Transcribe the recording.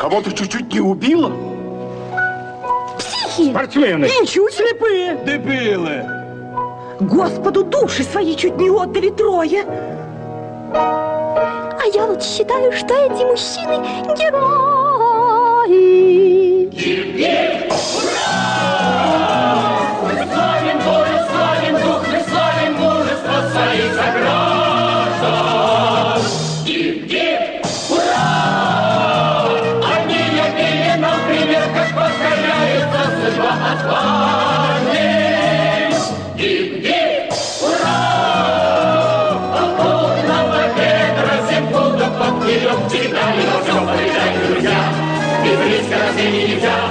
Кого-то чуть-чуть не убило? Психи! Спортсмены! Ничуть слепые! Дебилы! Господу души свои чуть не отдали трое. А я вот считаю, что эти мужчины герои. Гиб-гиб! Ура! Мы славим волю, славим дух, мы славим мужество своих сограждан. Гиб-гиб! Ура! Они явили нам пример, как покоряются судьба отважных. Гиб-гиб! Ура! Попутно победа, Зембуда под килем всегда, и во всем побеждать, друзья. Без риска разве нельзя.